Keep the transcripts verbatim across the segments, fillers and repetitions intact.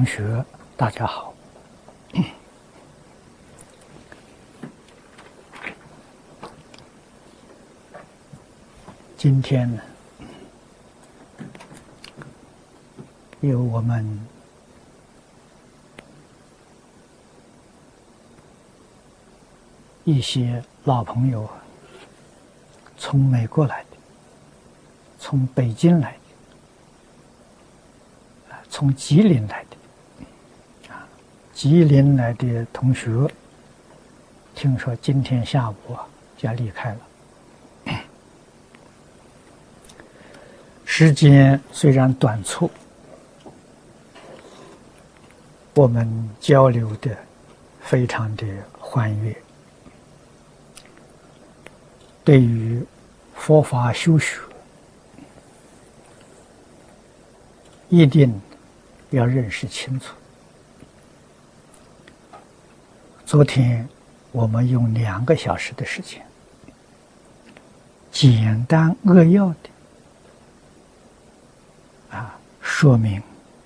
学，大家好。今天呢，有我们一些老朋友从美国来的，从北京来的，从吉林来的。啊，吉林来的同学，听说今天下午啊就要离开了。时间虽然短促，我们交流的非常的欢悦。对于佛法修学，一定要认识清楚。昨天我们用两个小时的时间，简单扼要的啊说明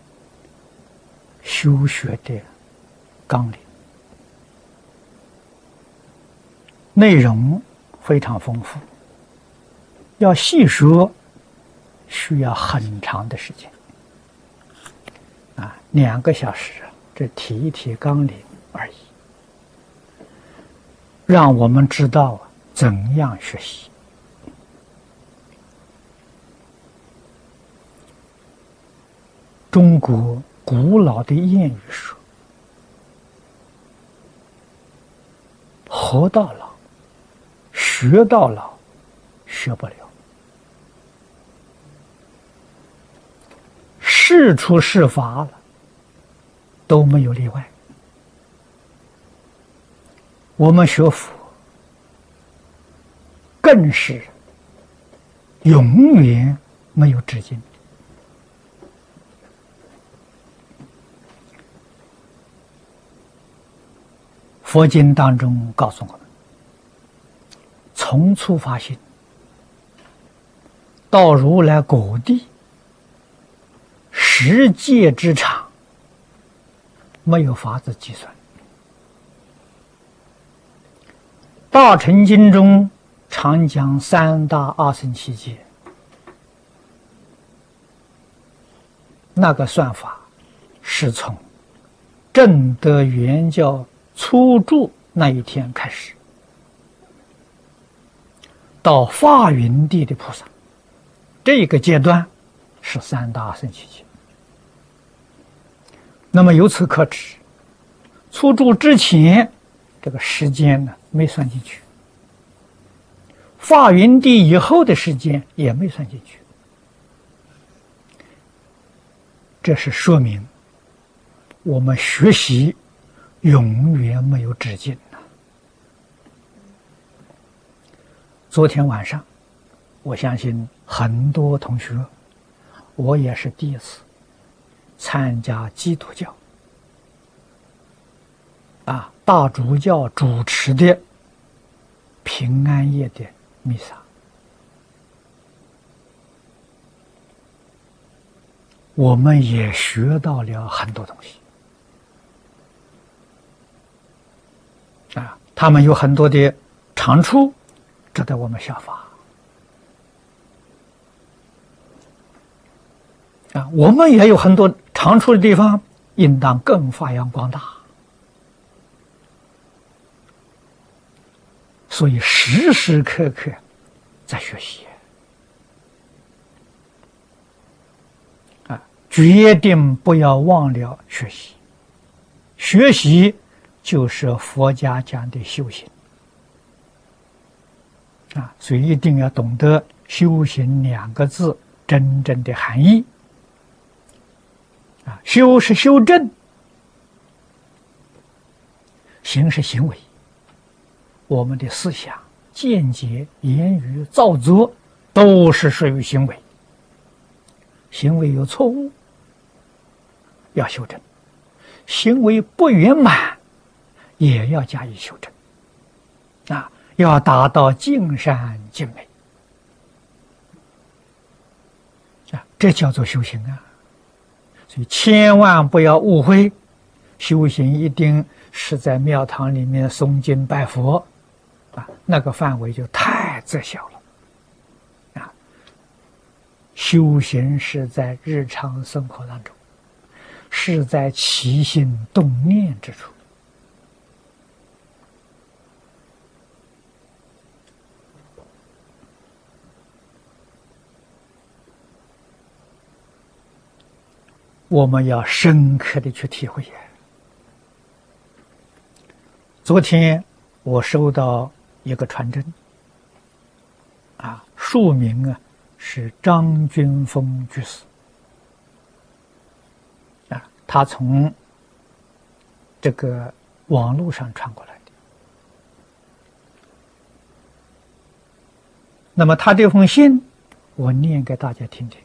修学的纲领，内容非常丰富，要细说需要很长的时间啊，两个小时，这提一提纲领而已，让我们知道怎样学习。中国古老的谚语说：“活到老，学到老，学不了。”是出是法了，都没有例外。我们学佛，更是永远没有止境。佛经当中告诉我们，从初发心到如来果地，十界之长，没有法子计算。大乘经中常讲三大阿僧祇劫，那个算法是从正德圆教初住那一天开始，到法云地的菩萨，这个阶段是三大阿僧祇劫。那么由此可知，初住之前这个时间呢没算进去，法云地以后的时间也没算进去，这是说明我们学习永远没有止境呐。昨天晚上，我相信很多同学，我也是第一次参加基督教啊大主教主持的平安夜的弥撒。我们也学到了很多东西啊，他们有很多的长处值得我们效法啊，我们也有很多长处的地方，应当更发扬光大。所以时时刻刻在学习啊，决定不要忘了学习。学习就是佛家讲的修行啊，所以一定要懂得修行两个字真正的含义啊。修是修正，行是行为。我们的思想、见解、言语、造作都是属于行为。行为有错误，要修正；行为不圆满，也要加以修正。啊，要达到尽善尽美。啊，这叫做修行啊。 所以千万不要误会，修行一定是在庙堂里面诵经拜佛啊，那个范围就太窄小了啊。修行是在日常生活当中，是在起心动念之处。我们要深刻的去体会。昨天我收到一个传真，啊，署名啊是张君峰居士，啊，他从这个网络上传过来的。那么他这封信，我念给大家听听。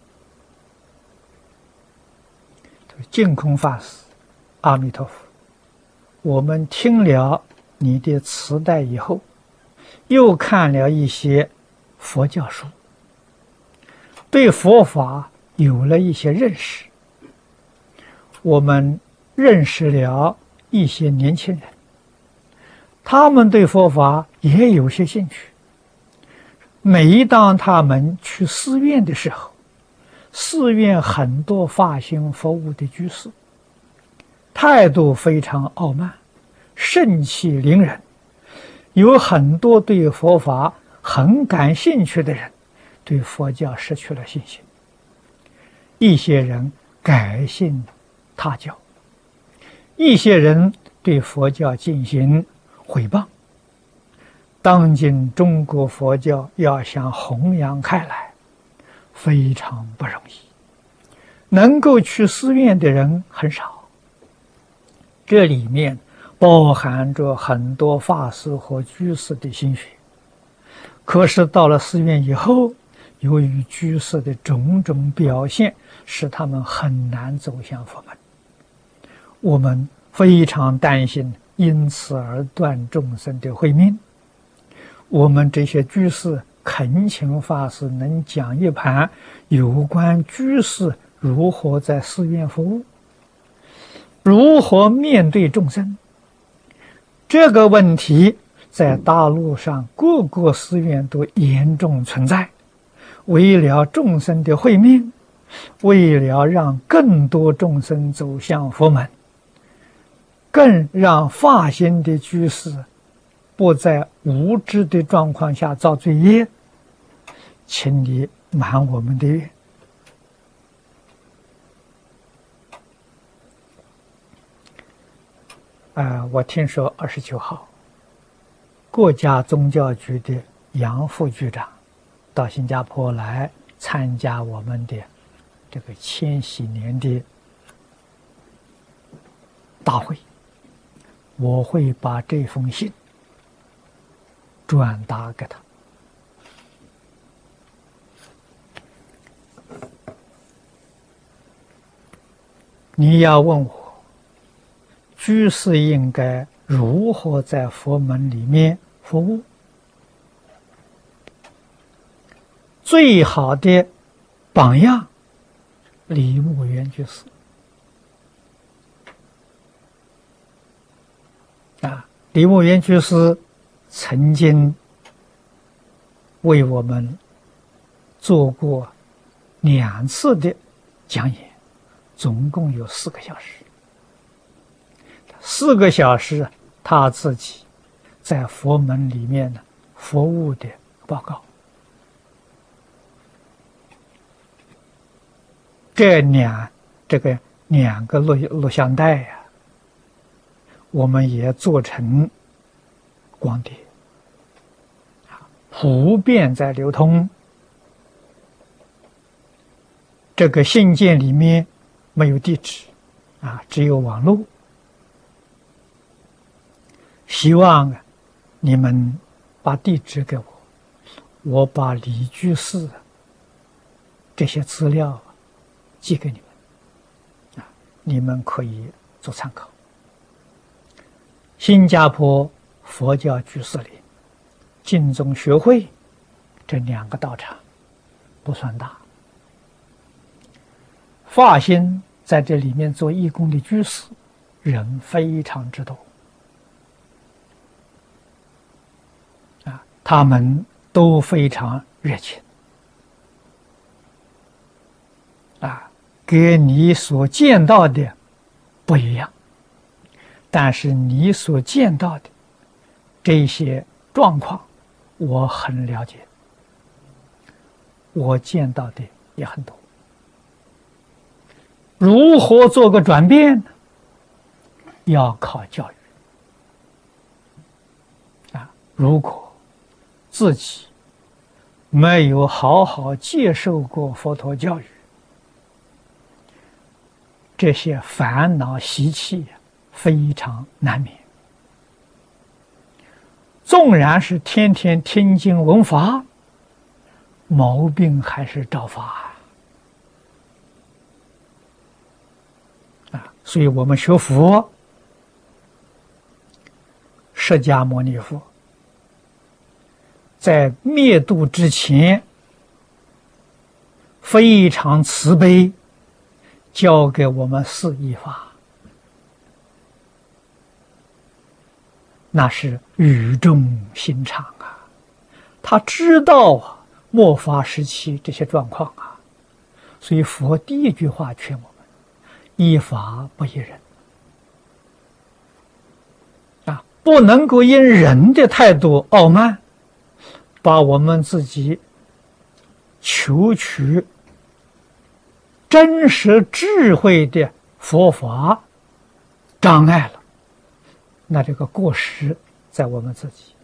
净空法师，阿弥陀佛，我们听了你的磁带以后，又看了一些佛教书，对佛法有了一些认识。我们认识了一些年轻人，他们对佛法也有些兴趣。每当他们去寺院的时候，寺院很多发心佛务的居士，态度非常傲慢，盛气凌人。有很多对佛法很感兴趣的人，对佛教失去了信心。一些人改信他教，一些人对佛教进行毁谤。当今中国佛教要想弘扬开来，非常不容易，能够去寺院的人很少。这里面包含着很多法师和居士的心血，可是到了寺院以后，由于居士的种种表现，使他们很难走向佛门。我们非常担心因此而断众生的慧命。我们这些居士恳请法师能讲一盘有关居士如何在寺院服务，如何面对众生。这个问题在大陆上各个寺院都严重存在。为了众生的慧命，为了让更多众生走向佛门，更让发心的居士不在无知的状况下造罪业，请你满我们的愿。啊、呃，我听说二十九号，国家宗教局的杨副局长到新加坡来参加我们的这个千禧年的大会，我会把这封信转达给他。你要问我，居士应该如何在佛门里面服务？最好的榜样，李牧原居士啊，李牧原居士曾经为我们做过两次的讲演，总共有四个小时。四个小时，他自己在佛门里面呢服务的报告。这两这个两个录录像带呀、啊，我们也做成光碟，普遍在流通。这个信件里面没有地址啊，只有网络。希望你们把地址给我，我把李居士这些资料寄给你们，啊，你们可以做参考。新加坡佛教居士林、净宗学会这两个道场不算大，发心在这里面做义工的居士人非常之多啊，他们都非常热情啊，跟你所见到的不一样，但是你所见到的这些状况，我很了解，我见到的也很多。如何做个转变呢？要靠教育啊！如果自己没有好好接受过佛陀教育，这些烦恼习气非常难免。纵然是天天听经闻法，毛病还是照发啊！所以我们学佛，释迦牟尼佛在灭度之前非常慈悲，教给我们四依法，那是语重心长啊！他知道啊末法时期这些状况啊，所以佛第一句话劝我们：依法不依人啊，不能够因人的态度傲慢，把我们自己求取真实智慧的佛法障碍了，那这个过失在我们自己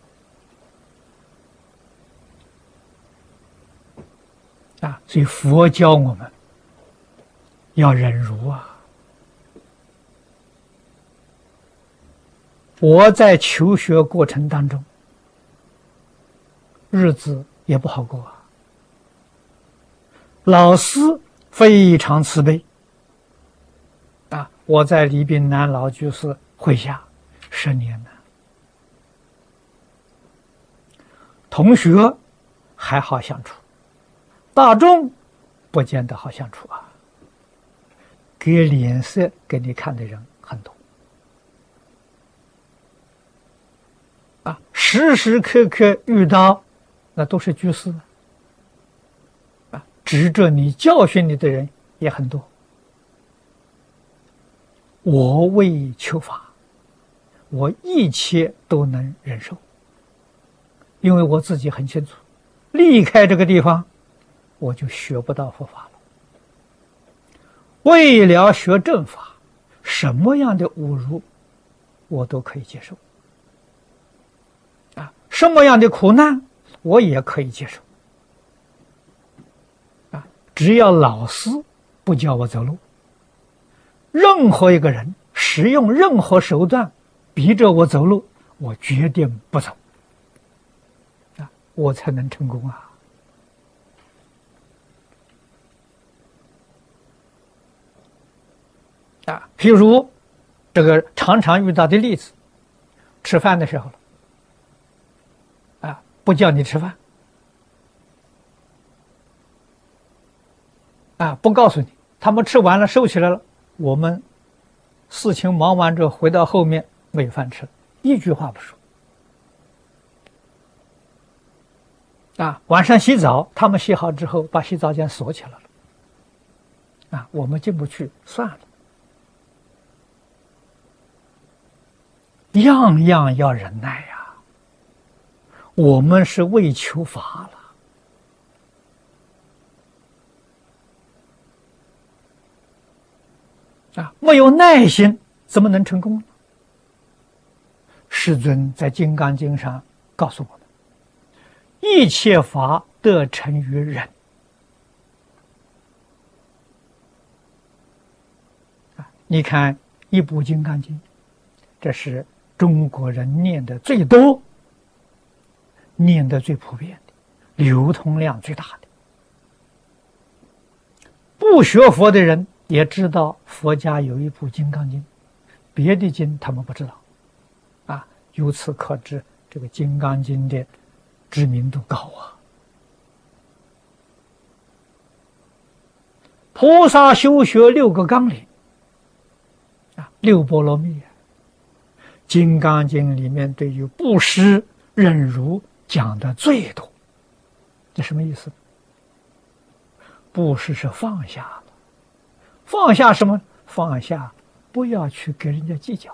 啊！所以佛教我们要忍辱啊！我在求学过程当中，日子也不好过啊。老师非常慈悲啊！我在李炳南老居士会下十年了，同学还好相处，大众不见得好相处啊。给脸色给你看的人很多啊，时时刻刻遇到那都是居士啊，指着你教训你的人也很多。我为求法，我一切都能忍受，因为我自己很清楚，离开这个地方我就学不到佛法了。为了学正法，什么样的侮辱我都可以接受啊，什么样的苦难我也可以接受啊，只要老师不教我走路，任何一个人使用任何手段逼着我走路，我决定不走啊，我才能成功啊！啊，譬如这个常常遇到的例子，吃饭的时候了，啊，不叫你吃饭，啊，不告诉你，他们吃完了收起来了，我们事情忙完之后回到后面没有饭吃了，一句话不说。啊，晚上洗澡，他们洗好之后把洗澡间锁起来了，啊，我们进不去，算了。样样要忍耐呀、啊！我们是为求法了啊，没有耐心怎么能成功呢？世尊在《金刚经》上告诉我们：一切法得成于忍啊！你看一部《金刚经》，这是中国人念的最多、念的最普遍的、流通量最大的。不学佛的人也知道佛家有一部《金刚经》，别的经他们不知道啊。由此可知，这个《金刚经》的知名度高啊。菩萨修学六个纲领， 六波罗蜜，《金刚经》里面对于布施、忍辱讲的最多。这什么意思？布施是放下了，放下什么？放下不要去跟人家计较。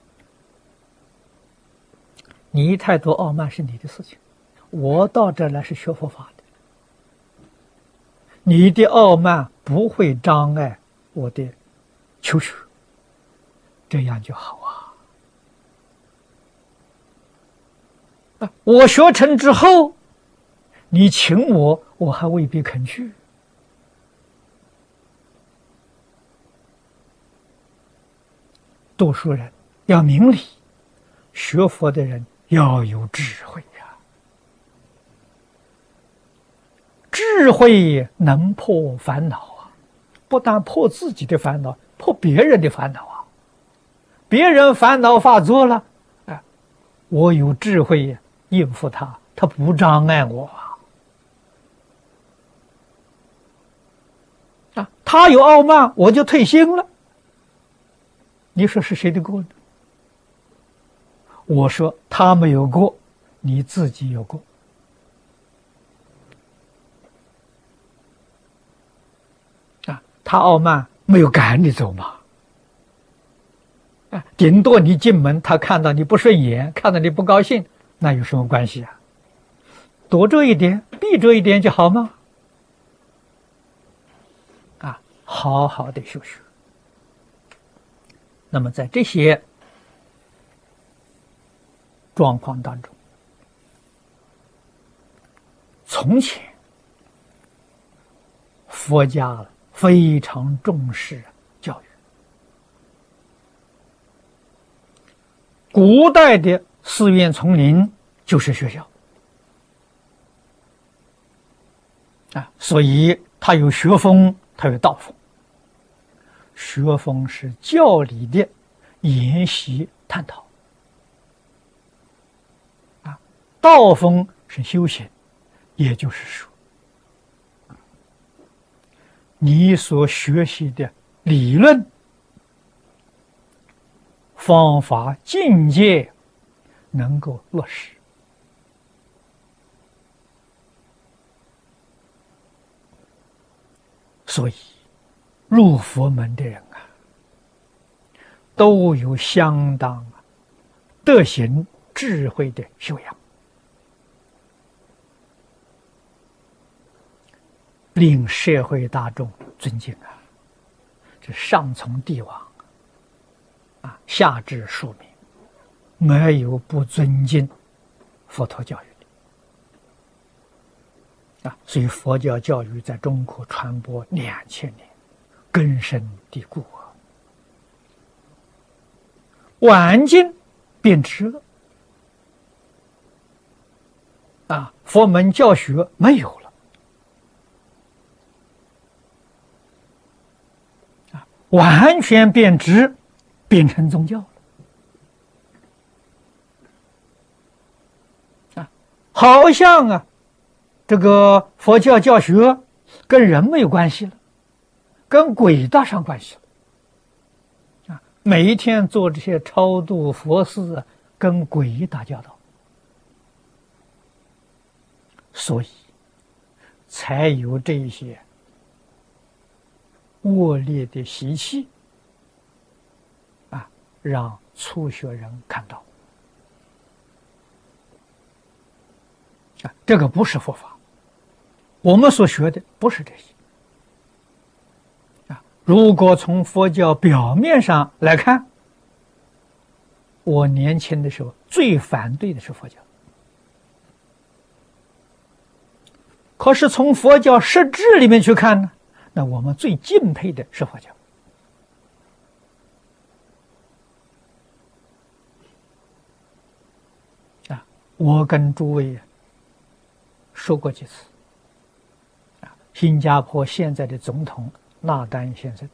你太多傲慢是你的事情，我到这来是学佛法的，你的傲慢不会障碍我的求学，这样就好啊。啊，我学成之后，你请我，我还未必肯去。读书人要明理，学佛的人要有智慧呀、啊。智慧能破烦恼啊，不但破自己的烦恼，破别人的烦恼啊。别人烦恼发作了，哎，我有智慧应付他，他不障碍我啊。啊，他有傲慢，我就退心了。你说是谁的过呢？我说他没有过，你自己有过。啊，他傲慢没有赶你走嘛。啊，顶多你进门，他看到你不顺眼，看到你不高兴，那有什么关系啊？躲着一点，避着一点就好吗？啊，好好的修学。那么在这些状况当中，从前佛家非常重视教育。古代的寺院丛林就是学校啊，所以它有学风，它有道风。学风是教理的研习探讨啊，道风是修行，也就是说，你所学习的理论、方法、境界能够落实。所以入佛门的人啊，都有相当德行智慧的修养，令社会大众尊敬啊。这上从帝王啊，下至庶民，没有不尊敬佛陀教育的啊。所以佛教教育在中国传播两千年，根深蒂固啊。晚近变质了啊，佛门教学没有了啊，完全变质，变成宗教了啊，好像啊，这个佛教教学跟人没有关系了，跟鬼搭上关系了。每一天做这些超度佛事啊，跟鬼打交道，所以才有这些恶劣的习气啊，让初学人看到啊，这个不是佛法，我们所学的不是这些。如果从佛教表面上来看，我年轻的时候最反对的是佛教，可是从佛教实质里面去看呢，那我们最敬佩的是佛教啊。我跟诸位说过几次啊，新加坡现在的总统纳丹先生，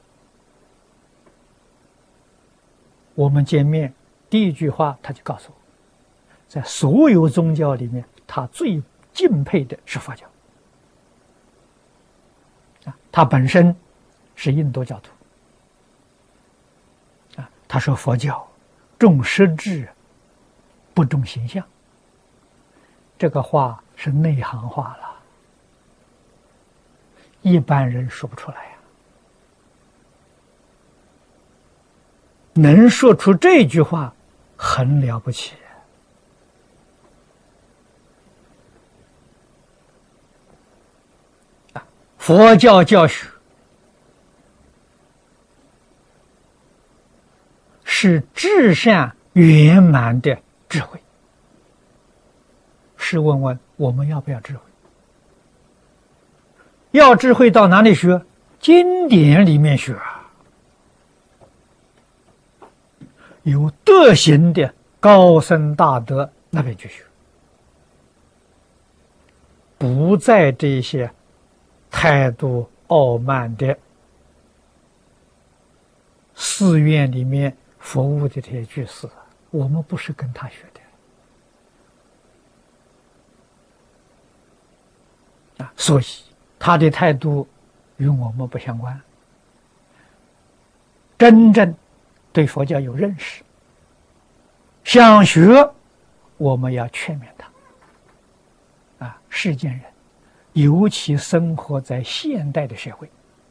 我们见面第一句话他就告诉我，在所有宗教里面他最敬佩的是佛教啊，他本身是印度教徒啊， 他说佛教重实质，不重形象。这个话是内行话了，一般人说不出来呀。能说出这句话，很了不起。佛教教学是至善圆满的智慧。试问问我们要不要智慧？要智慧到哪里学？经典里面学啊，有德行的高僧大德那边去学，不在这些态度傲慢的寺院里面服务的这些居士，我们不是跟他学的啊，所以他的态度与我们不相关。真正对佛教有认识，想学，我们要劝勉他啊，世间人，尤其生活在现代的社会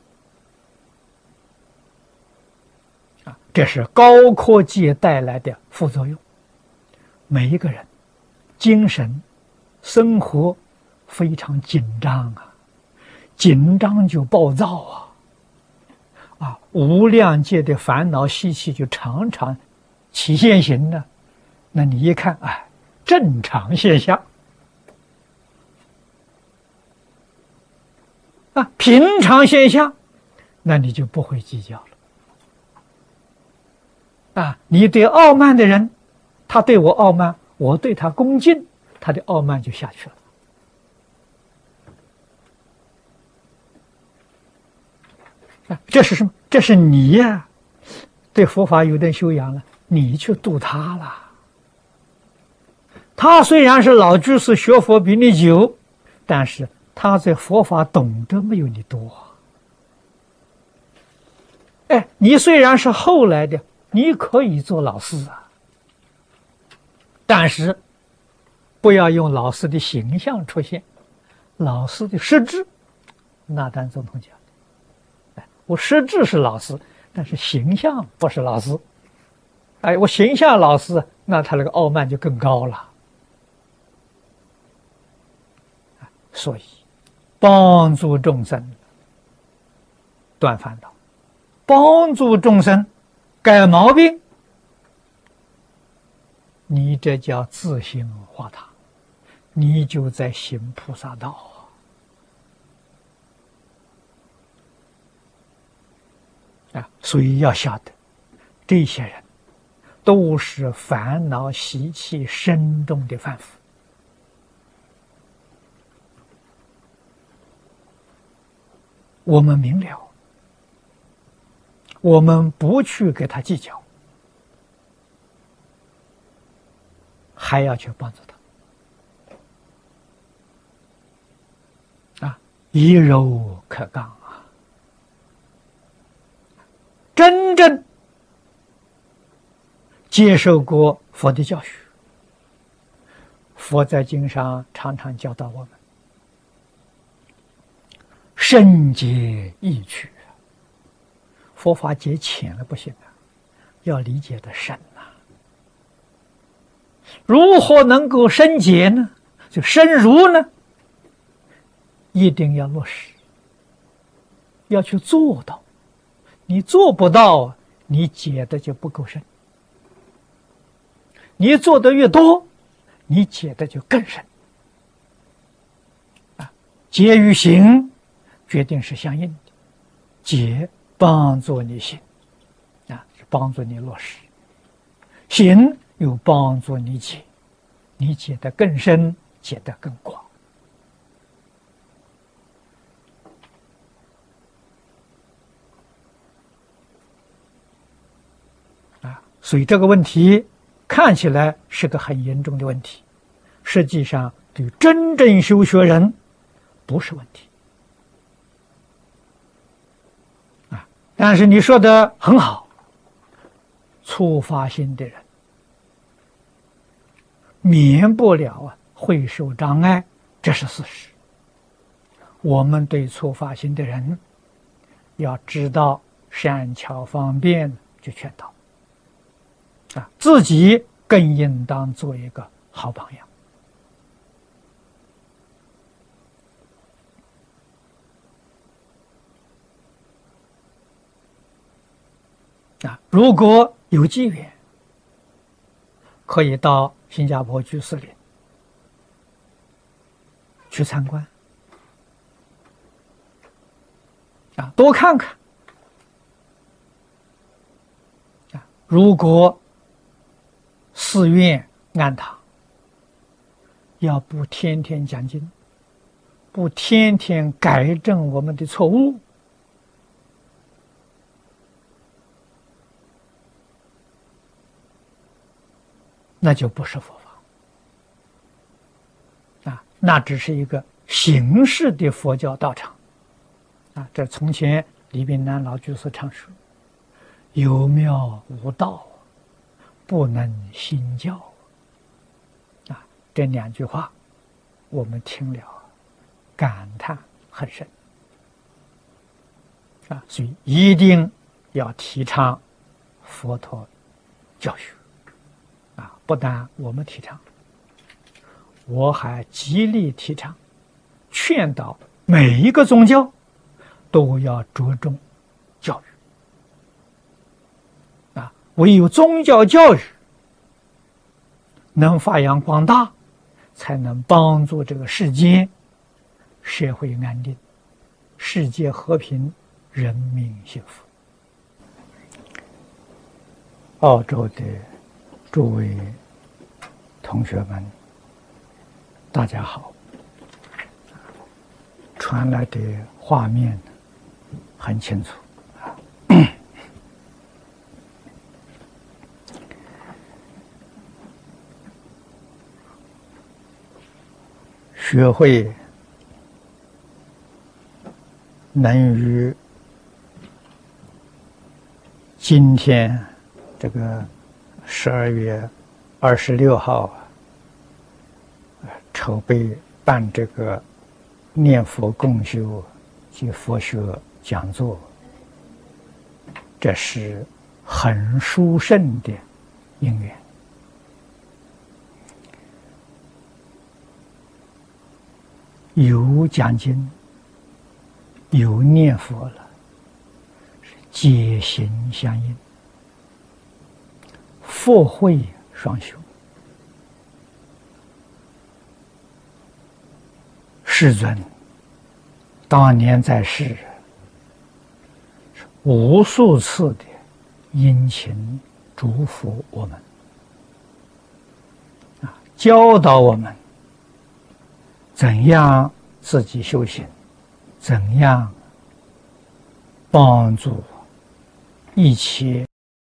啊，这是高科技带来的副作用。每一个人精神生活非常紧张啊，紧张就暴躁啊，啊，无量界的烦恼习气就常常起现行的。那你一看，哎，正常现象啊，平常现象，那你就不会计较了啊。你对傲慢的人，他对我傲慢，我对他恭敬，他的傲慢就下去了。啊，这是什么？这是你呀、啊，对佛法有点修养了，你去度他了。他虽然是老居士，学佛比你久，但是他在佛法懂得没有你多。哎，你虽然是后来的，你可以做老师啊，但是不要用老师的形象出现，老师的实质。那丹总统讲，哎，我实质是老师，但是形象不是老师。哎，我形象老师，那他那个傲慢就更高了。所以，帮助众生断烦恼，帮助众生改毛病，你这叫自性化他，你就在行菩萨道啊！啊，所以要晓得，这些人都是烦恼习气深重的凡夫。我们明了，我们不去给他计较，还要去帮助他啊，以柔克刚啊！真正接受过佛的教学，佛在经上常常教导我们。深解意趣，佛法解浅了不行啊，要理解的深啊。如何能够深解呢？就深入呢？一定要落实，要去做到。你做不到，你解的就不够深。你做的越多，你解的就更深。啊，解与行决定是相应的，解帮助你行，啊，帮助你落实；行又帮助你解，你解得更深，解得更广。啊，所以这个问题看起来是个很严重的问题，实际上对真正修学人不是问题。但是你说的很好， 初发心的人，免不了啊会受障碍，这是事实。我们对初发心的人，要知道善巧方便，就劝导啊，自己更应当做一个好榜样。啊，如果有机缘，可以到新加坡居士林去参观，啊，多看看。啊，如果寺院庵堂要不天天讲经，不天天改正我们的错误，那就不是佛法啊，那只是一个形式的佛教道场啊。这从前李炳南老居士常说：“有庙无道，不能兴教。”啊，这两句话我们听了感叹很深啊，所以一定要提倡佛陀教学。啊，不但我们提倡，我还极力提倡，劝导每一个宗教都要着重教育。啊，唯有宗教教育能发扬光大，才能帮助这个世界社会安定、世界和平、人民幸福。澳洲的诸位同学们，大家好。传来的画面很清楚啊。学会能于今天这个十二月二十六号筹备办这个念佛共修及佛学讲座，这是很殊胜的因缘。有讲经，有念佛了，皆行相应，佛慧双修。世尊当年在世，无数次的殷勤嘱咐我们，啊，教导我们怎样自己修行，怎样帮助一切